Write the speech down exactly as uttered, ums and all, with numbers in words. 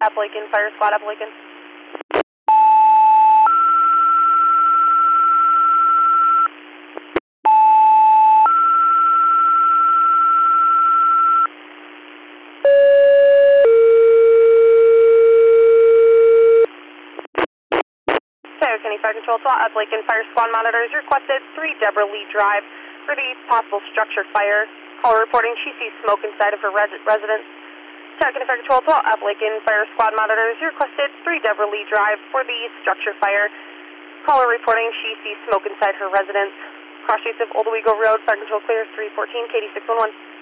Appalachian, Fire Squad, Appalachian. Fire County Fire Control, SWAT, Appalachian Fire Squad monitors requested three Deborah Lee Drive for the possible structure fire. Caller reporting she sees smoke inside of her res residence. Fire County Fire Control, SWAT, Appalachian Fire Squad monitors requested three Deborah Lee Drive for the structure fire. Caller reporting she sees smoke inside her residence. Cross streets of Old Owego Road, Fire Control clear, three fourteen, K D six one one.